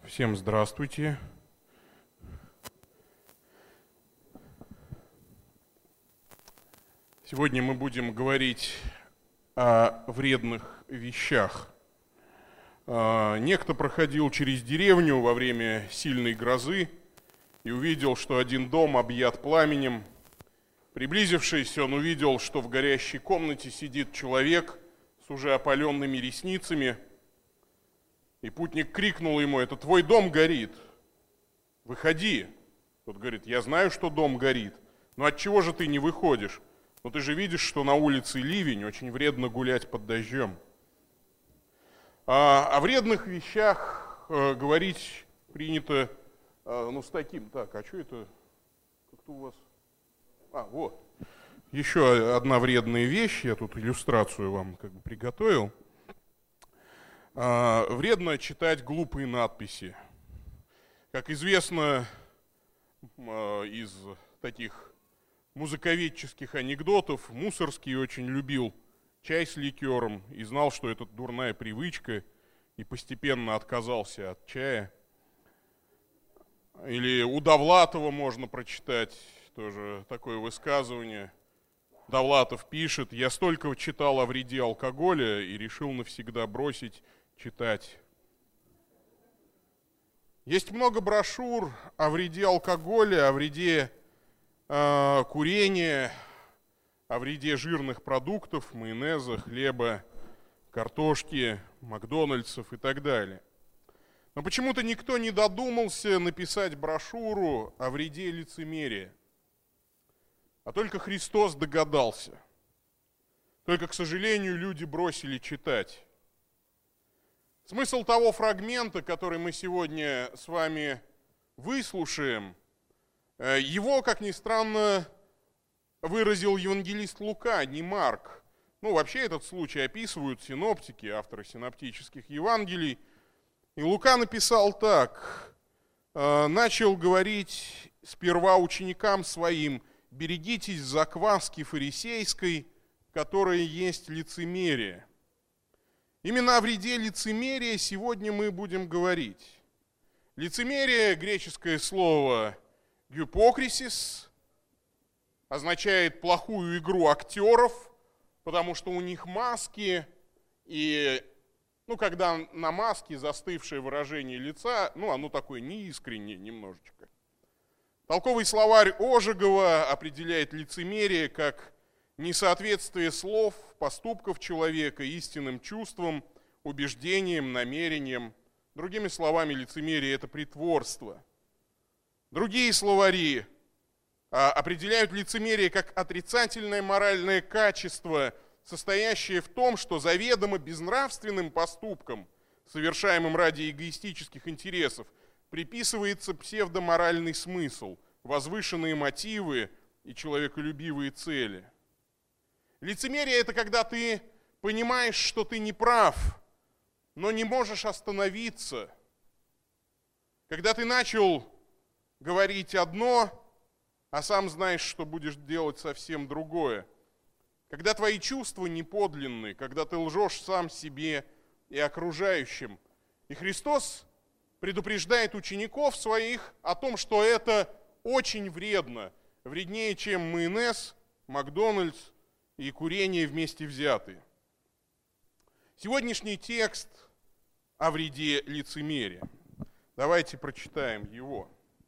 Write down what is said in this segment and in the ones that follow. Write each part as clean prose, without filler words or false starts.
Всем здравствуйте. Сегодня мы будем говорить о вредных вещах. Некто проходил через деревню во время сильной грозы и увидел, что один дом объят пламенем. Приблизившись, он увидел, что в горящей комнате сидит человек с уже опаленными ресницами. И путник крикнул ему: «Это твой дом горит, выходи». Тот говорит: «Я знаю, что дом горит, но от чего же ты не выходишь? Но ты же видишь, что на улице ливень, очень вредно гулять под дождем». О вредных вещах говорить принято, с таким. Так, а что это? Как-то у вас... Вот. Еще одна вредная вещь, я тут иллюстрацию вам приготовил. Вредно читать глупые надписи. Как известно из таких музыковедческих анекдотов, Мусорский очень любил чай с ликером и знал, что это дурная привычка, и постепенно отказался от чая. Или у Довлатова можно прочитать тоже такое высказывание. Довлатов пишет: «Я столько читал о вреде алкоголя и решил навсегда бросить читать». Есть много брошюр о вреде алкоголя, о вреде курения, о вреде жирных продуктов, майонеза, хлеба, картошки, Макдональдсов и так далее. Но почему-то никто не додумался написать брошюру о вреде лицемерия. А только Христос догадался. Только, к сожалению, люди бросили читать. Смысл того фрагмента, который мы сегодня с вами выслушаем, его, как ни странно, выразил евангелист Лука, а не Марк. Вообще этот случай описывают синоптики, авторы синоптических Евангелий. И Лука написал так: начал говорить сперва ученикам своим: берегитесь закваски фарисейской, которая есть лицемерие. Именно о вреде лицемерия сегодня мы будем говорить. Лицемерие, греческое слово «гюпокрисис», означает плохую игру актеров, потому что у них маски, и когда на маске застывшее выражение лица, оно такое неискреннее немножечко. Толковый словарь Ожегова определяет лицемерие как несоответствие слов, поступков человека истинным чувствам, убеждениям, намерениям. Другими словами, лицемерие – это притворство. Другие словари определяют лицемерие как отрицательное моральное качество, состоящее в том, что заведомо безнравственным поступкам, совершаемым ради эгоистических интересов, приписывается псевдоморальный смысл, возвышенные мотивы и человеколюбивые цели. Лицемерие – это когда ты понимаешь, что ты не прав, но не можешь остановиться. Когда ты начал говорить одно, а сам знаешь, что будешь делать совсем другое. Когда твои чувства не подлинны, когда ты лжешь сам себе и окружающим. И Христос предупреждает учеников своих о том, что это очень вредно, вреднее, чем майонез, Макдональдс и курение вместе взятые. Сегодняшний текст о вреде лицемерия. Давайте прочитаем его.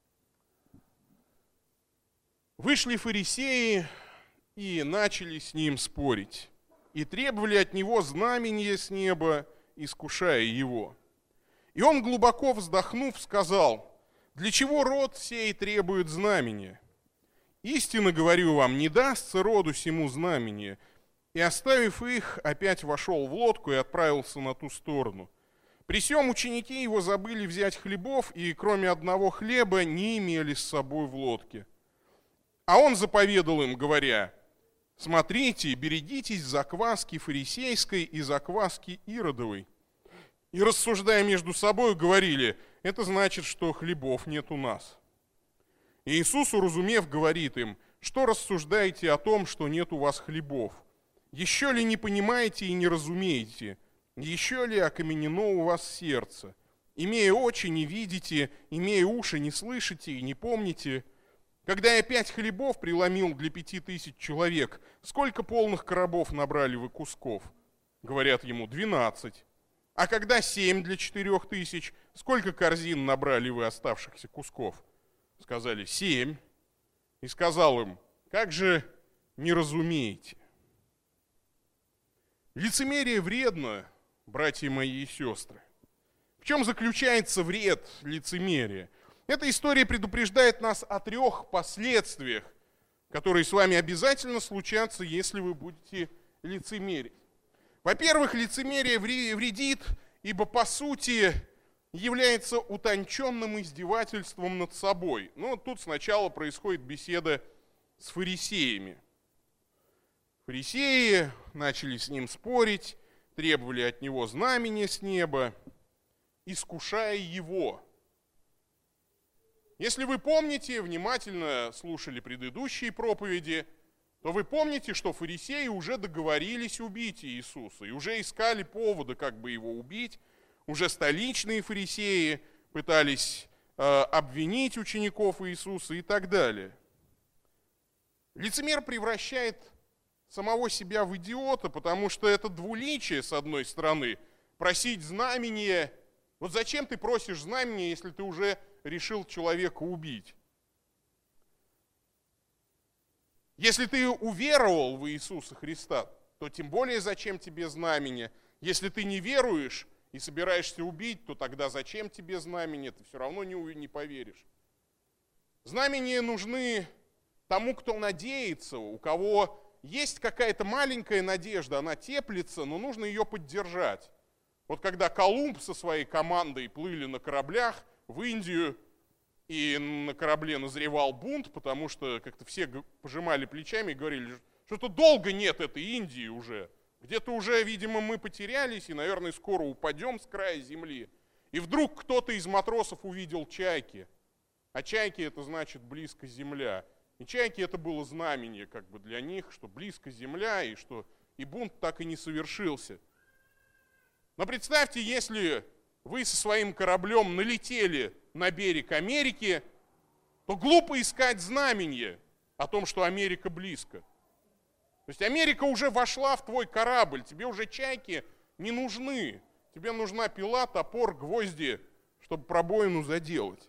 «Вышли фарисеи и начали с ним спорить, и требовали от него знамения с неба, искушая его. И он, глубоко вздохнув, сказал: для чего род сей требует знамения? Истинно говорю вам, не дастся роду сему знамение. И, оставив их, опять вошел в лодку и отправился на ту сторону. При сем ученики его забыли взять хлебов, и кроме одного хлеба не имели с собой в лодке. А он заповедал им, говоря: смотрите, берегитесь закваски фарисейской и закваски иродовой. И, рассуждая между собой, говорили: это значит, что хлебов нет у нас. И Иисус, уразумев, говорит им: что рассуждаете о том, что нет у вас хлебов? Еще ли не понимаете и не разумеете? Еще ли окаменено у вас сердце? Имея очи, не видите, имея уши, не слышите и не помните. Когда я 5 хлебов преломил для 5000 человек, сколько полных коробов набрали вы кусков? Говорят ему, 12. А когда 7 для 4000, сколько корзин набрали вы оставшихся кусков? Сказали, 7. И сказал им, как же не разумеете? Лицемерие вредно, братья мои и сестры. В чем заключается вред лицемерия? Эта история предупреждает нас о 3 последствиях, которые с вами обязательно случатся, если вы будете лицемерить. Во-первых, лицемерие вредит, ибо по сути является утонченным издевательством над собой. Но тут сначала происходит беседа с фарисеями. Фарисеи начали с ним спорить, требовали от него знамения с неба, искушая его. Если вы помните, внимательно слушали предыдущие проповеди, то вы помните, что фарисеи уже договорились убить Иисуса и уже искали повода, как бы его убить. Уже столичные фарисеи пытались обвинить учеников Иисуса и так далее. Лицемер превращает самого себя в идиота, потому что это двуличие, с одной стороны, просить знамения. Вот зачем ты просишь знамения, если ты уже решил человека убить? Если ты уверовал в Иисуса Христа, то тем более зачем тебе знамения? Если ты не веруешь и собираешься убить, то тогда зачем тебе знамения? Ты все равно не поверишь. Знамения нужны тому, кто надеется, у кого есть какая-то маленькая надежда, она теплится, но нужно ее поддержать. Вот когда Колумб со своей командой плыли на кораблях в Индию, и на корабле назревал бунт, потому что как-то все пожимали плечами и говорили, что-то долго нет этой Индии уже. Где-то уже, видимо, мы потерялись и, наверное, скоро упадем с края земли. И вдруг кто-то из матросов увидел чайки. А чайки это значит близко земля. И чайки это было знамение как бы для них, что близко земля и что и бунт так и не совершился. Но представьте, если вы со своим кораблем налетели на берег Америки, то глупо искать знамение о том, что Америка близко. То есть Америка уже вошла в твой корабль, тебе уже чайки не нужны. Тебе нужна пила, топор, гвозди, чтобы пробоину заделать.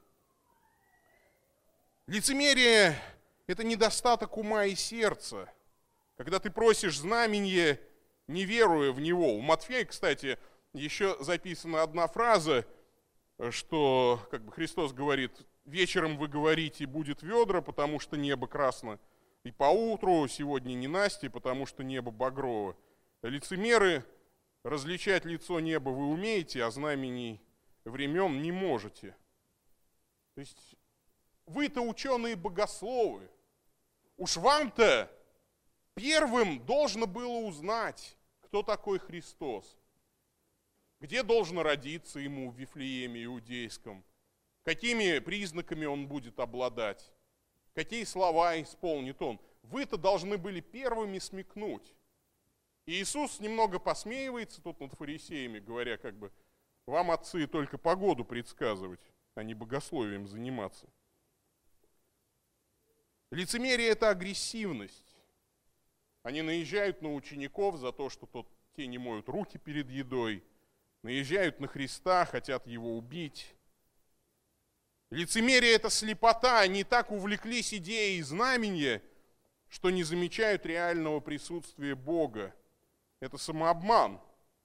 Лицемерие – это недостаток ума и сердца. Когда ты просишь знамение, не веруя в него. У Матфея, кстати, еще записана одна фраза, что как бы Христос говорит, вечером вы говорите, будет ведра, потому что небо красно, и поутру сегодня ненастье, потому что небо багрово. Лицемеры, различать лицо неба вы умеете, а знамений времен не можете. То есть вы-то ученые-богословы, уж вам-то первым должно было узнать, кто такой Христос. Где должно родиться ему в Вифлееме иудейском? Какими признаками он будет обладать? Какие слова исполнит он? Вы-то должны были первыми смекнуть. И Иисус немного посмеивается тут над фарисеями, говоря, как бы, вам, отцы, только погоду предсказывать, а не богословием заниматься. Лицемерие – это агрессивность. Они наезжают на учеников за то, что те не моют руки перед едой, наезжают на Христа, хотят его убить. Лицемерие – это слепота. Они так увлеклись идеей знамения, что не замечают реального присутствия Бога. Это самообман.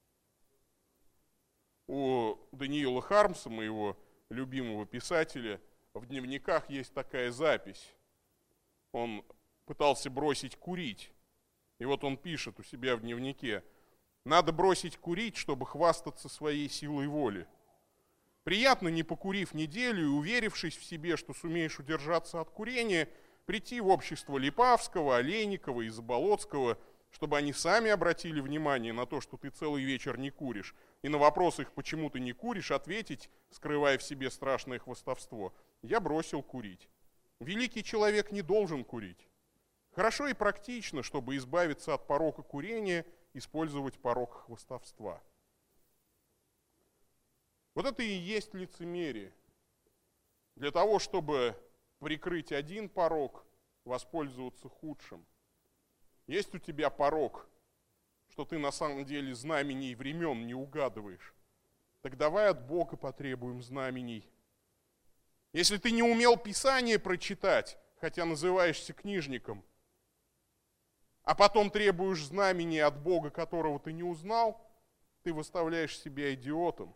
У Даниила Хармса, моего любимого писателя, в дневниках есть такая запись. Он пытался бросить курить. И вот он пишет у себя в дневнике: «Надо бросить курить, чтобы хвастаться своей силой воли. Приятно, не покурив неделю и уверившись в себе, что сумеешь удержаться от курения, прийти в общество Липавского, Олейникова и Заболоцкого, чтобы они сами обратили внимание на то, что ты целый вечер не куришь, и на вопрос их, почему ты не куришь, ответить, скрывая в себе страшное хвастовство: я бросил курить. Великий человек не должен курить. Хорошо и практично, чтобы избавиться от порока курения, использовать порок хвастовства». Вот это и есть лицемерие. Для того, чтобы прикрыть один порок, воспользоваться худшим. Есть у тебя порок, что ты на самом деле знамений времен не угадываешь. Так давай от Бога потребуем знамений. Если ты не умел Писание прочитать, хотя называешься книжником, а потом требуешь знамений от Бога, которого ты не узнал, ты выставляешь себя идиотом.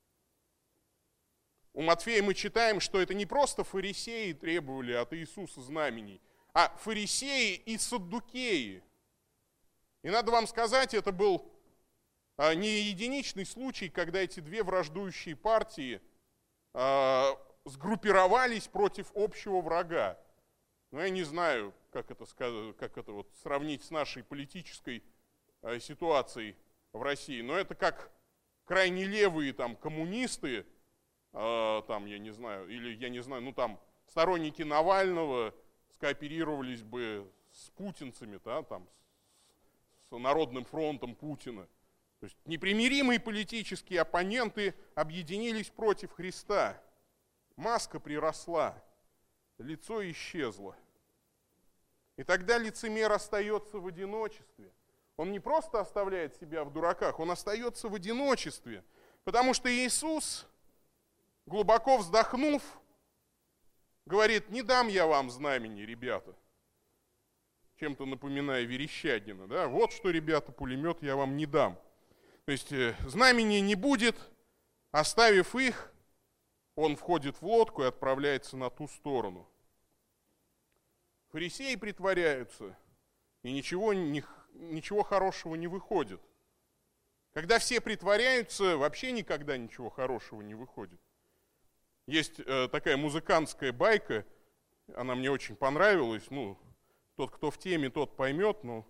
У Матфея мы читаем, что это не просто фарисеи требовали от Иисуса знамений, а фарисеи и саддукеи. И надо вам сказать, это был не единичный случай, когда эти две враждующие партии сгруппировались против общего врага. Но я не знаю, как это вот сравнить с нашей политической ситуацией в России. Но это как крайне левые там коммунисты, там, я не знаю, ну там сторонники Навального скооперировались бы с путинцами, да, там, с Народным фронтом Путина. То есть непримиримые политические оппоненты объединились против Христа. Маска приросла, лицо исчезло. И тогда лицемер остается в одиночестве. Он не просто оставляет себя в дураках, он остается в одиночестве. Потому что Иисус, глубоко вздохнув, говорит: не дам я вам знамени, ребята. Чем-то напоминая Верещагина. Да? Вот что, ребята, пулемет я вам не дам. То есть знамени не будет. Оставив их, он входит в лодку и отправляется на ту сторону. Фарисеи притворяются, и ничего хорошего не выходит. Когда все притворяются, вообще никогда ничего хорошего не выходит. Есть такая музыкантская байка, она мне очень понравилась. Ну, тот, кто в теме, тот поймет, но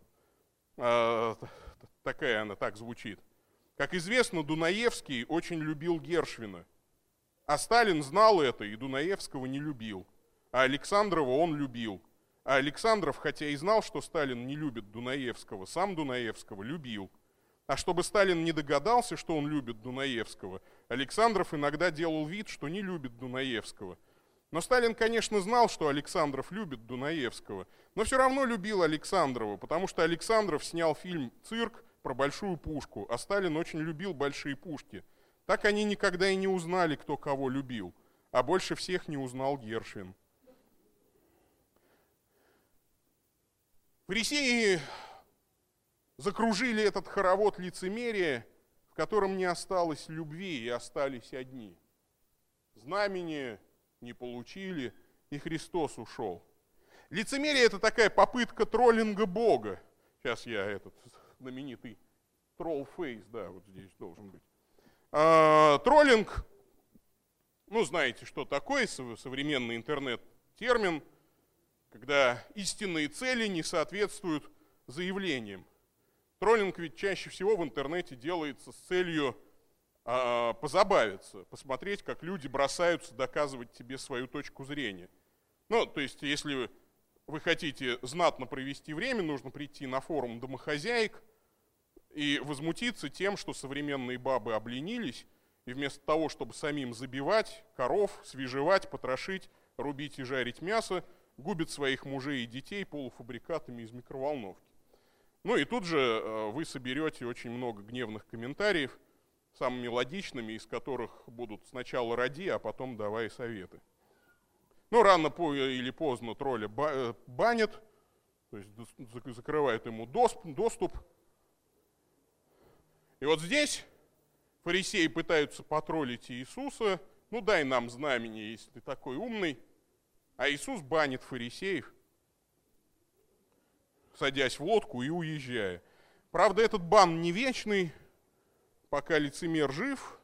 такая она так звучит. Как известно, Дунаевский очень любил Гершвина. А Сталин знал это и Дунаевского не любил. А Александрова он любил. А Александров, хотя и знал, что Сталин не любит Дунаевского, сам Дунаевского любил. А чтобы Сталин не догадался, что он любит Дунаевского, Александров иногда делал вид, что не любит Дунаевского. Но Сталин, конечно, знал, что Александров любит Дунаевского, но все равно любил Александрова, потому что Александров снял фильм «Цирк» про большую пушку, а Сталин очень любил большие пушки. Так они никогда и не узнали, кто кого любил, а больше всех не узнал Гершвин. Фарисеи закружили этот хоровод лицемерия, в котором не осталось любви, и остались одни. Знамения не получили, и Христос ушел. Лицемерие – это такая попытка троллинга Бога. Сейчас я этот знаменитый тролл-фейс, да, вот здесь должен быть. Троллинг, ну, знаете, что такое, современный интернет-термин, когда истинные цели не соответствуют заявлениям. Троллинг ведь чаще всего в интернете делается с целью позабавиться, посмотреть, как люди бросаются доказывать тебе свою точку зрения. Ну, то есть, если вы хотите знатно провести время, нужно прийти на форум домохозяек и возмутиться тем, что современные бабы обленились, и вместо того, чтобы самим забивать коров, свежевать, потрошить, рубить и жарить мясо, губят своих мужей и детей полуфабрикатами из микроволновки. Ну и тут же вы соберете очень много гневных комментариев, самыми логичными, из которых будут сначала роди, а потом давай советы. Ну, рано или поздно тролля банят, то есть закрывают ему доступ. И вот здесь фарисеи пытаются потроллить Иисуса. Ну, дай нам знамение, если ты такой умный. А Иисус банит фарисеев, садясь в лодку и уезжая. Правда, этот бан не вечный, пока лицемер жив.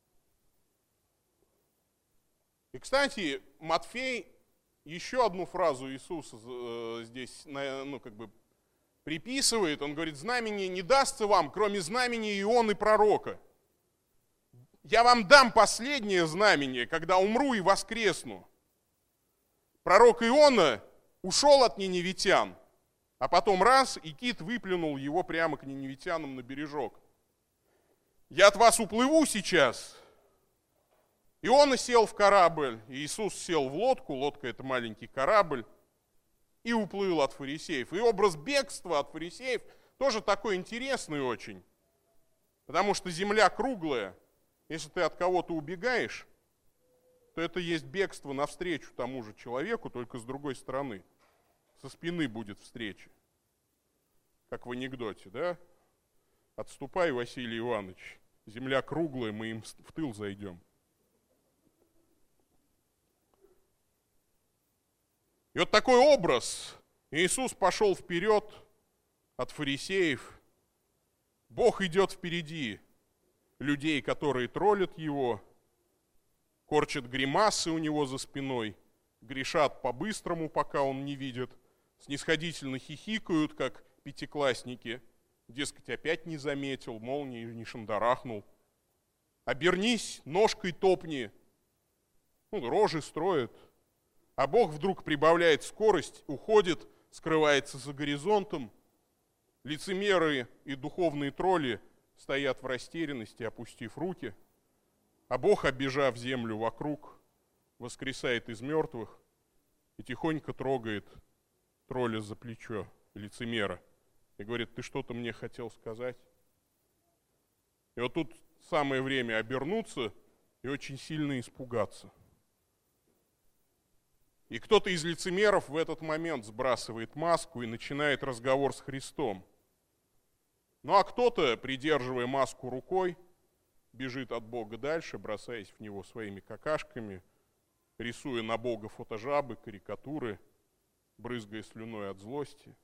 И, кстати, Матфей еще одну фразу Иисуса здесь приписывает. Он говорит: знамение не дастся вам, кроме знамения Ионы пророка. Я вам дам последнее знамение, когда умру и воскресну. Пророк Иона ушел от ниневитян, а потом раз, и кит выплюнул его прямо к ниневитянам на бережок. Я от вас уплыву сейчас, Иона сел в корабль, Иисус сел в лодку, лодка – это маленький корабль, и уплыл от фарисеев. И образ бегства от фарисеев тоже такой интересный очень, потому что земля круглая. Если ты от кого-то убегаешь, то это есть бегство навстречу тому же человеку, только с другой стороны. Со спины будет встреча. Как в анекдоте, да? Отступай, Василий Иванович, земля круглая, мы им в тыл зайдем. И вот такой образ. Иисус пошел вперед от фарисеев. Бог идет впереди людей, которые троллят его, корчат гримасы у него за спиной, грешат по-быстрому, пока он не видит, снисходительно хихикают, как пятиклассники, дескать, опять не заметил, молнии не шандарахнул. Обернись, ножкой топни, рожи строят. А Бог вдруг прибавляет скорость, уходит, скрывается за горизонтом. Лицемеры и духовные тролли стоят в растерянности, опустив руки. А Бог, обежав землю вокруг, воскресает из мертвых и тихонько трогает тролля за плечо, лицемера, и говорит: ты что-то мне хотел сказать? И вот тут самое время обернуться и очень сильно испугаться. И кто-то из лицемеров в этот момент сбрасывает маску и начинает разговор с Христом. Ну а кто-то, придерживая маску рукой, бежит от Бога дальше, бросаясь в него своими какашками, рисуя на Бога фотожабы, карикатуры, брызгая слюной от злости.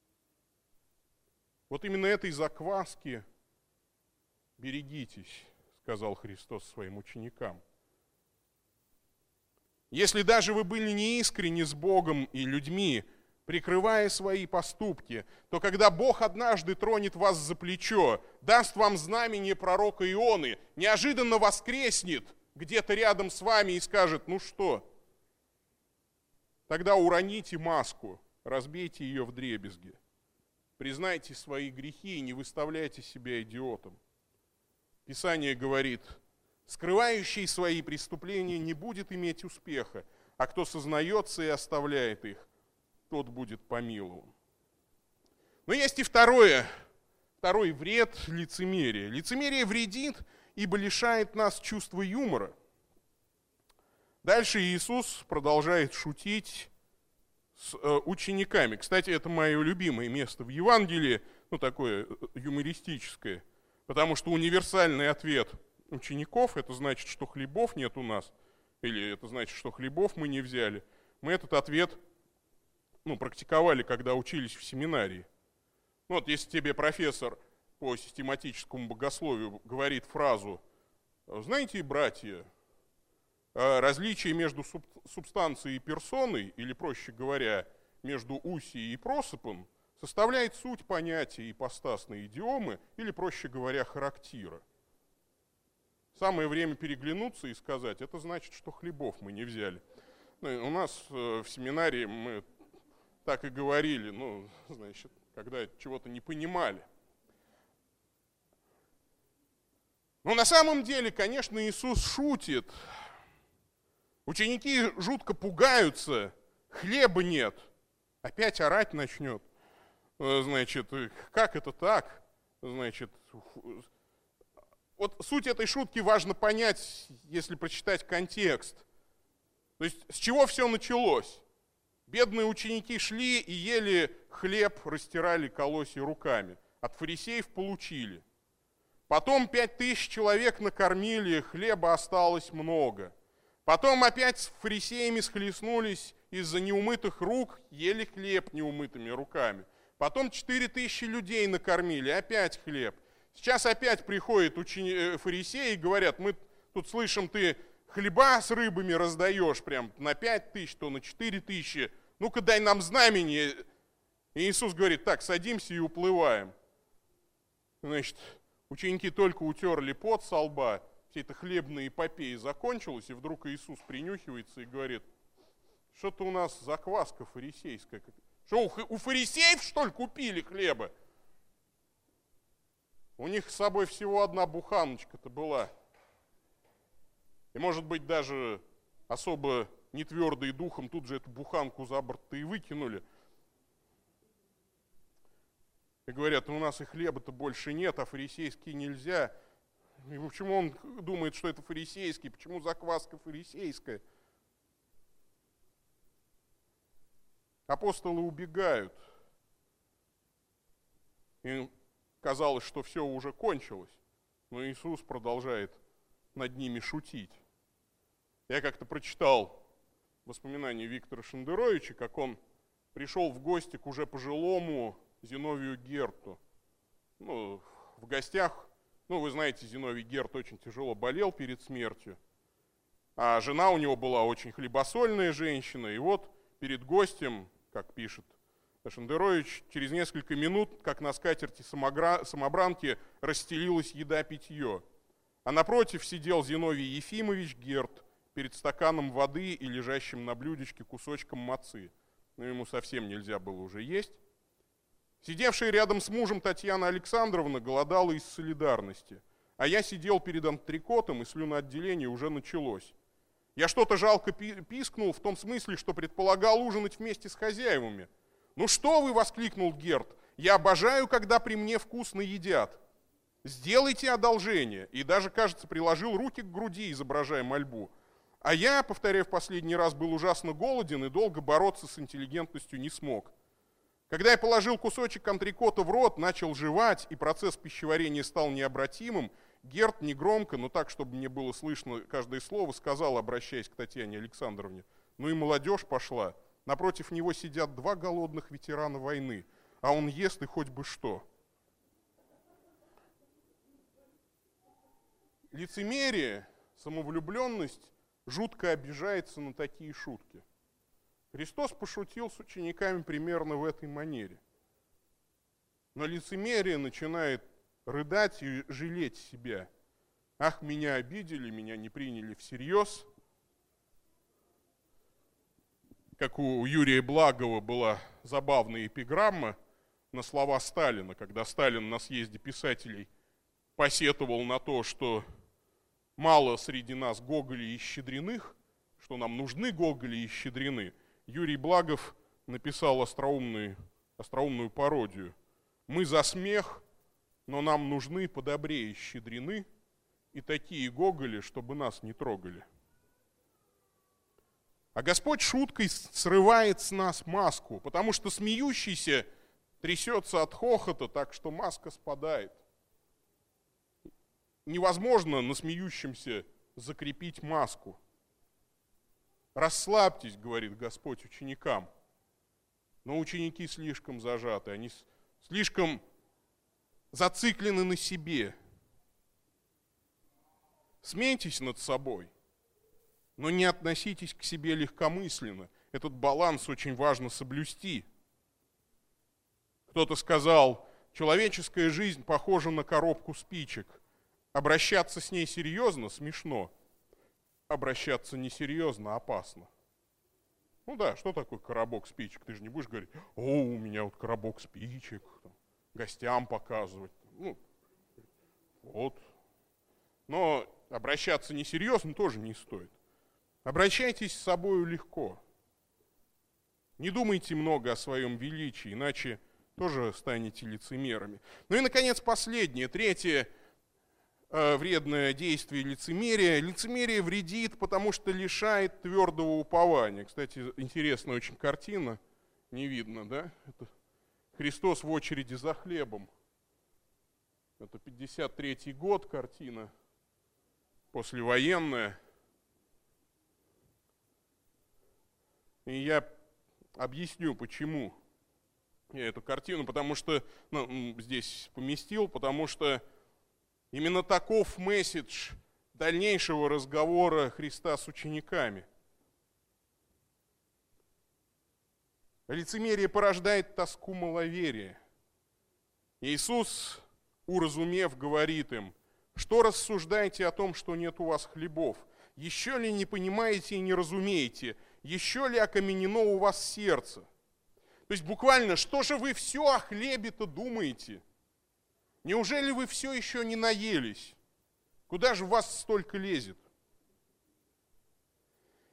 Вот именно этой закваски берегитесь, сказал Христос своим ученикам. Если даже вы были неискренни с Богом и людьми, прикрывая свои поступки, то когда Бог однажды тронет вас за плечо, даст вам знамение пророка Ионы, неожиданно воскреснет где-то рядом с вами и скажет: ну что? Тогда уроните маску, разбейте ее вдребезги, признайте свои грехи и не выставляйте себя идиотом. Писание говорит: скрывающий свои преступления не будет иметь успеха, а кто сознается и оставляет их, тот будет помилован. Но есть и второй вред лицемерия. Лицемерие вредит, ибо лишает нас чувства юмора. Дальше Иисус продолжает шутить с учениками. Кстати, это мое любимое место в Евангелии, такое юмористическое, потому что универсальный ответ учеников, это значит, что хлебов нет у нас, или это значит, что хлебов мы не взяли. Мы этот ответ практиковали, когда учились в семинарии. Вот если тебе профессор по систематическому богословию говорит фразу: знаете, братья, различие между субстанцией и персоной, или, проще говоря, между усией и просыпом, составляет суть понятия ипостасной идиомы, или, проще говоря, характира. Самое время переглянуться и сказать: это значит, что хлебов мы не взяли. У нас в семинарии мы так и говорили, когда чего-то не понимали. Но на самом деле, конечно, Иисус шутит. Ученики жутко пугаются, хлеба нет, опять орать начнет. Как это так? Вот суть этой шутки важно понять, если прочитать контекст. То есть с чего все началось? Бедные ученики шли и ели хлеб, растирали колосья руками. От фарисеев получили. Потом 5000 человек накормили, хлеба осталось много. Потом опять с фарисеями схлестнулись из-за неумытых рук, ели хлеб неумытыми руками. Потом 4000 людей накормили, опять хлеб. Сейчас опять приходят фарисеи и говорят: мы тут слышим, ты хлеба с рыбами раздаешь прям на 5000, то на 4000. Ну-ка дай нам знамение. И Иисус говорит: так, садимся и уплываем. Ученики только утерли пот со лба, вся эта хлебная эпопея закончилась, и вдруг Иисус принюхивается и говорит: что-то у нас закваска фарисейская. Что, у фарисеев, что ли, купили хлеба? У них с собой всего одна буханочка-то была. И, может быть, даже особо не твердые духом тут же эту буханку за борт-то и выкинули. И говорят, у нас и хлеба-то больше нет, а фарисейский нельзя. И почему он думает, что это фарисейский? Почему закваска фарисейская? Апостолы убегают. Им казалось, что все уже кончилось. Но Иисус продолжает над ними шутить. Я как-то прочитал воспоминания Виктора Шендеровича, как он пришел в гости к уже пожилому Зиновию Герту. В гостях, вы знаете, Зиновий Герт очень тяжело болел перед смертью. А жена у него была очень хлебосольная женщина. И вот перед гостем, как пишет Шендерович, через несколько минут, как на скатерти самобранки, расстелилась еда-питье. А напротив сидел Зиновий Ефимович Герт перед стаканом воды и лежащим на блюдечке кусочком мацы. Ему совсем нельзя было уже есть. Сидевшая рядом с мужем Татьяна Александровна голодала из солидарности, а я сидел перед антрикотом, и слюноотделение уже началось. Я что-то жалко пискнул в том смысле, что предполагал ужинать вместе с хозяевами. «Ну что вы!» — воскликнул Герт. «Я обожаю, когда при мне вкусно едят. Сделайте одолжение!» И даже, кажется, приложил руки к груди, изображая мольбу. А я, повторяю в последний раз, был ужасно голоден и долго бороться с интеллигентностью не смог. Когда я положил кусочек антрикота в рот, начал жевать, и процесс пищеварения стал необратимым, Герт негромко, но так, чтобы мне было слышно каждое слово, сказал, обращаясь к Татьяне Александровне: «Ну и молодежь пошла. Напротив него сидят 2 голодных ветерана войны, а он ест и хоть бы что». Лицемерие, самовлюбленность жутко обижается на такие шутки. Христос пошутил с учениками примерно в этой манере. Но лицемерие начинает рыдать и жалеть себя. «Ах, меня обидели, меня не приняли всерьез». Как у Юрия Благова была забавная эпиграмма на слова Сталина, когда Сталин на съезде писателей посетовал на то, что мало среди нас Гоголей и Щедриных, что нам нужны Гоголи и Щедрины. Юрий Благов написал остроумную пародию. «Мы за смех, но нам нужны подобрее Щедрины и такие Гоголи, чтобы нас не трогали». А Господь шуткой срывает с нас маску, потому что смеющийся трясется от хохота, так что маска спадает. Невозможно на смеющемся закрепить маску. «Расслабьтесь», — говорит Господь ученикам. Но ученики слишком зажаты, они слишком зациклены на себе. Смейтесь над собой, но не относитесь к себе легкомысленно. Этот баланс очень важно соблюсти. Кто-то сказал, человеческая жизнь похожа на коробку спичек. Обращаться с ней серьезно смешно. Обращаться несерьезно опасно. Ну да, что такое коробок спичек? Ты же не будешь говорить: «О, у меня вот коробок спичек», гостям показывать. Вот. Но обращаться несерьезно тоже не стоит. Обращайтесь с собой легко. Не думайте много о своем величии, иначе тоже станете лицемерами. Ну и, наконец, последнее, третье вредное действие лицемерия. Лицемерие вредит, потому что лишает твердого упования. Кстати, интересная очень картина. Не видно, да? Это Христос в очереди за хлебом. Это 53-й год, картина послевоенная. И я объясню, почему я эту картину, потому что здесь поместил, потому что именно таков месседж дальнейшего разговора Христа с учениками. Лицемерие порождает тоску маловерия. Иисус, уразумев, говорит им: «Что рассуждаете о том, что нет у вас хлебов? Еще ли не понимаете и не разумеете? Еще ли окаменено у вас сердце?» То есть буквально, что же вы все о хлебе-то думаете? Неужели вы все еще не наелись? Куда же вас столько лезет?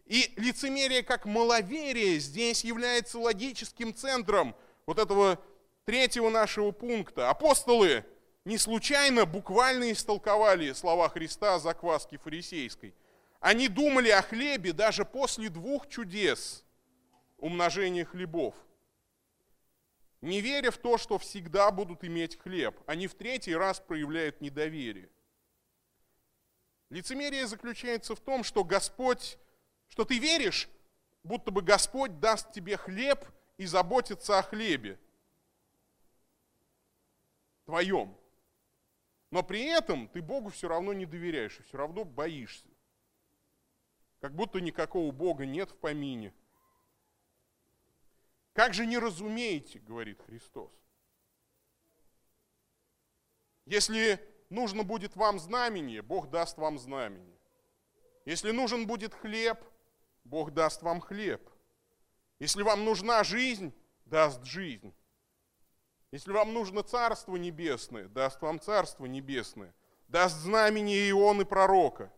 И лицемерие как маловерие здесь является логическим центром вот этого третьего нашего пункта. Апостолы не случайно буквально истолковали слова Христа о закваске фарисейской. Они думали о хлебе даже после 2 чудес умножения хлебов. Не веря в то, что всегда будут иметь хлеб, они в 3-й раз проявляют недоверие. Лицемерие заключается в том, что Господь, что ты веришь, будто бы Господь даст тебе хлеб и заботится о хлебе твоем. Но при этом ты Богу все равно не доверяешь, и все равно боишься. Как будто никакого Бога нет в помине. Как же не разумеете, говорит Христос. Если нужно будет вам знамение, Бог даст вам знамение. Если нужен будет хлеб, Бог даст вам хлеб. Если вам нужна жизнь, даст жизнь. Если вам нужно Царство Небесное, даст вам Царство Небесное. Даст знамение Ионы пророка.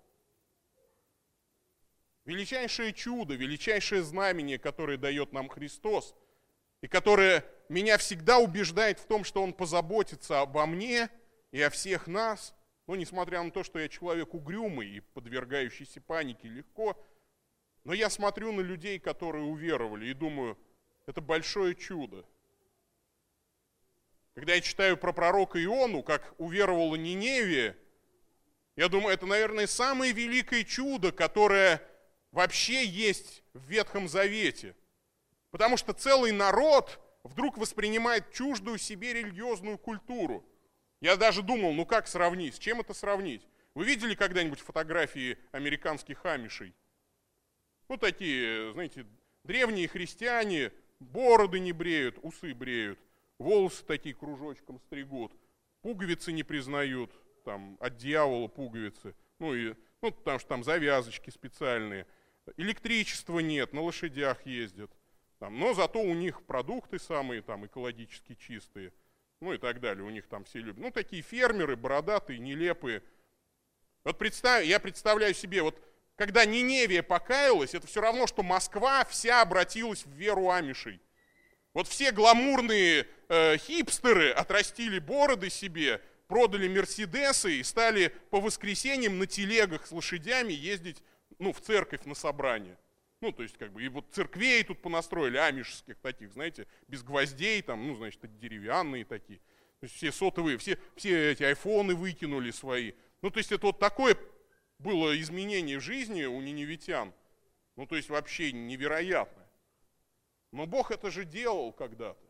Величайшее чудо, величайшее знамение, которое дает нам Христос, и которое меня всегда убеждает в том, что Он позаботится обо мне и о всех нас, но несмотря на то, что я человек угрюмый и подвергающийся панике легко, но я смотрю на людей, которые уверовали, и думаю, это большое чудо. Когда я читаю про пророка Иону, как уверовала Ниневия, я думаю, это, наверное, самое великое чудо, которое вообще есть в Ветхом Завете. Потому что целый народ вдруг воспринимает чуждую себе религиозную культуру. Я даже думал, ну как сравнить, с чем это сравнить? Вы видели когда-нибудь фотографии американских амишей? Ну такие, знаете, древние христиане, бороды не бреют, усы бреют, волосы такие кружочком стригут, пуговицы не признают, там от дьявола пуговицы, потому что там завязочки специальные. Электричества нет, на лошадях ездят. Но зато у них продукты самые там экологически чистые, ну и так далее, у них там все любят. Ну такие фермеры, бородатые, нелепые. Вот я представляю себе, вот когда Ниневия покаялась, это все равно, что Москва вся обратилась в веру амишей. Вот все гламурные хипстеры отрастили бороды себе, продали мерседесы и стали по воскресеньям на телегах с лошадями ездить в церковь на собрание. То есть, и вот церквей тут понастроили, амишских таких, знаете, без гвоздей, там, значит, деревянные такие. То есть все сотовые, все эти айфоны выкинули свои. То есть это вот такое было изменение в жизни у ниневитян. То есть вообще невероятное. Но Бог это же делал когда-то.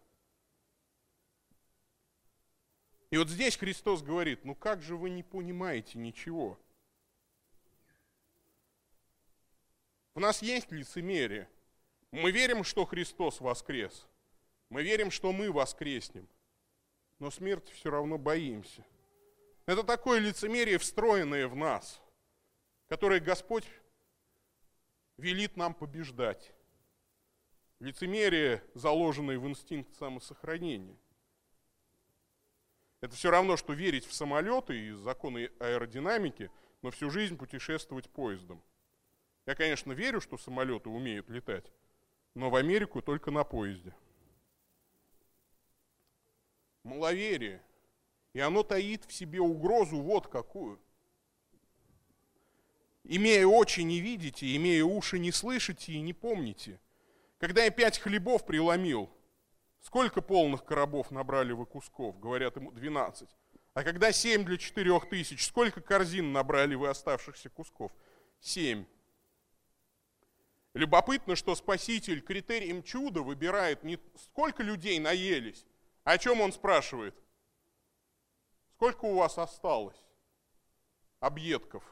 И вот здесь Христос говорит, как же вы не понимаете ничего? У нас есть лицемерие. Мы верим, что Христос воскрес. Мы верим, что мы воскреснем. Но смерти все равно боимся. Это такое лицемерие, встроенное в нас, которое Господь велит нам побеждать. Лицемерие, заложенное в инстинкт самосохранения. Это все равно, что верить в самолеты и законы аэродинамики, но всю жизнь путешествовать поездом. Я, конечно, верю, что самолеты умеют летать, но в Америку только на поезде. Маловерие. И оно таит в себе угрозу вот какую. Имея очи не видите, имея уши не слышите и не помните. Когда я 5 хлебов преломил, сколько полных коробов набрали вы кусков? Говорят ему 12. А когда 7 для 4000, сколько корзин набрали вы оставшихся кусков? 7. Любопытно, что Спаситель критерием чуда выбирает не сколько людей наелись, а о чем он спрашивает? Сколько у вас осталось объедков?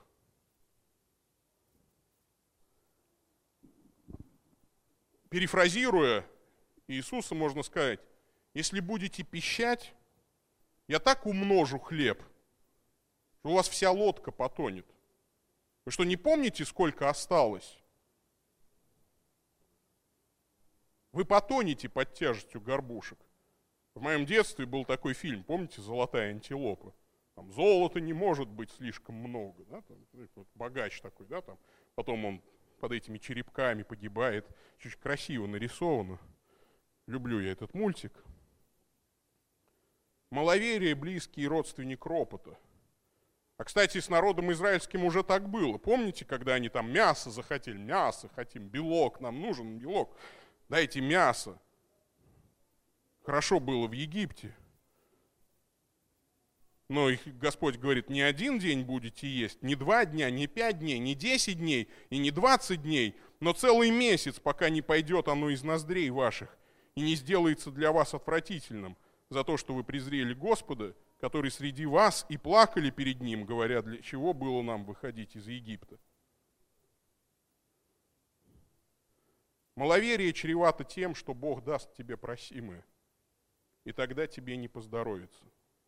Перефразируя Иисуса, можно сказать, если будете пищать, я так умножу хлеб, что у вас вся лодка потонет. Вы что, не помните, сколько осталось? Вы потонете под тяжестью горбушек. В моем детстве был такой фильм, помните, «Золотая антилопа»? Там золота не может быть слишком много, да? Там, богач такой, да? Там, потом он под этими черепками погибает. Очень красиво нарисовано. Люблю я этот мультик. Маловерие – близкий родственник ропота. А, кстати, с народом израильским уже так было. Помните, когда они там мясо захотели? Мясо хотим, белок, нам нужен белок. Дайте мясо. Хорошо было в Египте. Но их Господь говорит, не один день будете есть, не 2 дня, не 5 дней, не 10 дней и не 20 дней, но целый месяц, пока не пойдет оно из ноздрей ваших и не сделается для вас отвратительным за то, что вы презрели Господа, который среди вас и плакали перед Ним, говоря, для чего было нам выходить из Египта. Маловерие чревато тем, что Бог даст тебе просимое, и тогда тебе не поздоровится.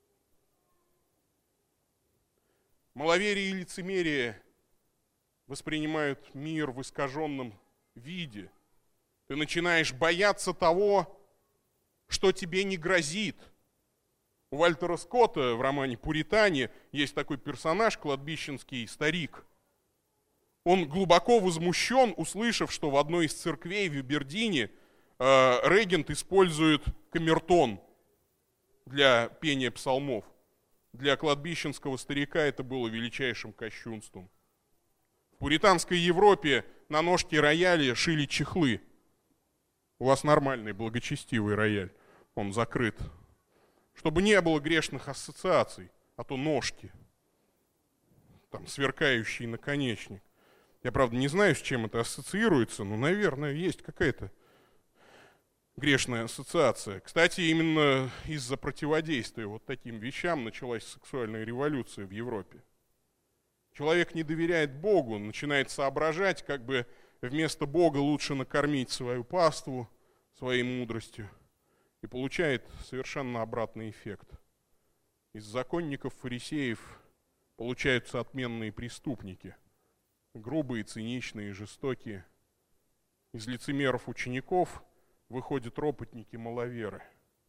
Маловерие и лицемерие воспринимают мир в искаженном виде. Ты начинаешь бояться того, что тебе не грозит. У Вальтера Скотта в романе «Пуритане» есть такой персонаж, кладбищенский старик. Он глубоко возмущен, услышав, что в одной из церквей в Абердине регент использует камертон для пения псалмов. Для кладбищенского старика это было величайшим кощунством. В пуританской Европе на ножке рояля шили чехлы. У вас нормальный, благочестивый рояль, он закрыт. Чтобы не было грешных ассоциаций, а то ножки, там сверкающий наконечник. Я, правда, не знаю, с чем это ассоциируется, но, наверное, есть какая-то грешная ассоциация. Кстати, именно из-за противодействия вот таким вещам началась сексуальная революция в Европе. Человек не доверяет Богу, начинает соображать, как бы вместо Бога лучше накормить свою паству своей мудростью, и получает совершенно обратный эффект. Из законников, фарисеев получаются отменные преступники, грубые, циничные, жестокие. Из лицемеров учеников выходят ропотники-маловеры.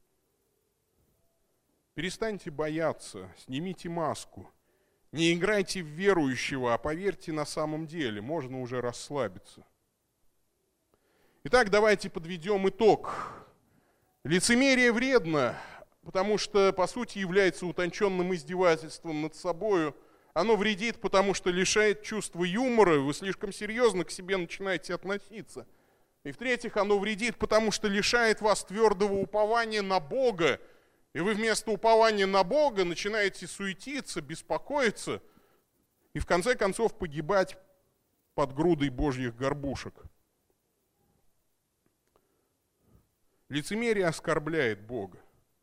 Перестаньте бояться, снимите маску. Не играйте в верующего, а поверьте на самом деле, можно уже расслабиться. Итак, давайте подведем итог. Лицемерие вредно, потому что, по сути, является утонченным издевательством над собою. Оно вредит, потому что лишает чувства юмора, вы слишком серьезно к себе начинаете относиться. И в-третьих, оно вредит, потому что лишает вас твердого упования на Бога. И вы вместо упования на Бога начинаете суетиться, беспокоиться и в конце концов погибать под грудой божьих горбушек. Лицемерие оскорбляет Бога.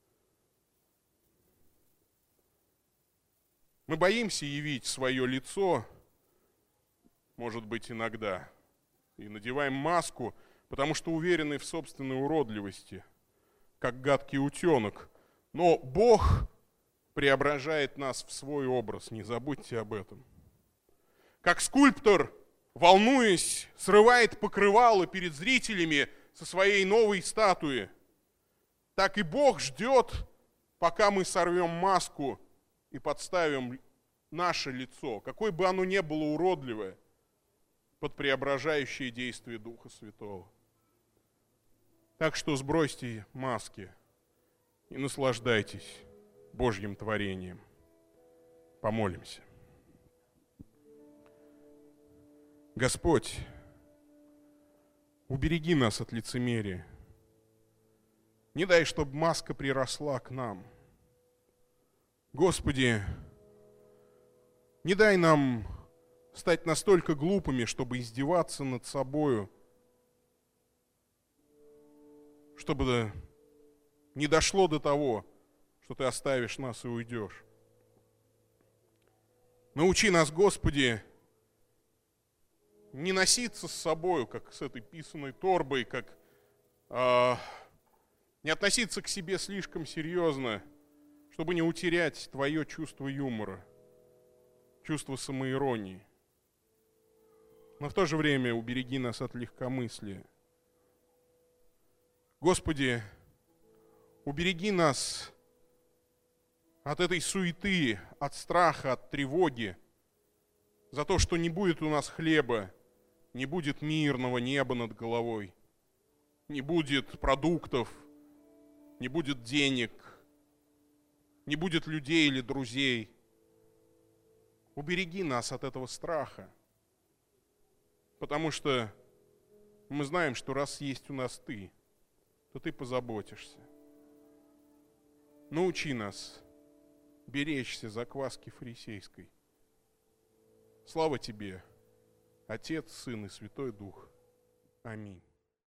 Мы боимся явить свое лицо, может быть, иногда, и надеваем маску, потому что уверены в собственной уродливости, как гадкий утенок. Но Бог преображает нас в свой образ, не забудьте об этом. Как скульптор, волнуясь, срывает покрывало перед зрителями со своей новой статуи, так и Бог ждет, пока мы сорвем маску и подставим наше лицо, какое бы оно ни было уродливое, под преображающее действие Духа Святого. Так что сбросьте маски и наслаждайтесь Божьим творением. Помолимся. Господь, убереги нас от лицемерия. Не дай, чтобы маска приросла к нам. Господи, не дай нам стать настолько глупыми, чтобы издеваться над собою, чтобы не дошло до того, что Ты оставишь нас и уйдешь. Научи нас, Господи, не носиться с собою, как с этой писаной торбой, как не относиться к себе слишком серьезно, чтобы не утерять Твое чувство юмора, чувство самоиронии. Но в то же время убереги нас от легкомыслия. Господи, убереги нас от этой суеты, от страха, от тревоги, за то, что не будет у нас хлеба не будет мирного неба над головой, не будет продуктов, не будет денег, не будет людей или друзей. Убереги нас от этого страха, потому что мы знаем, что раз есть у нас Ты, то Ты позаботишься. Научи нас беречься закваски фарисейской. Слава Тебе, Отец, Сын и Святой Дух. Аминь.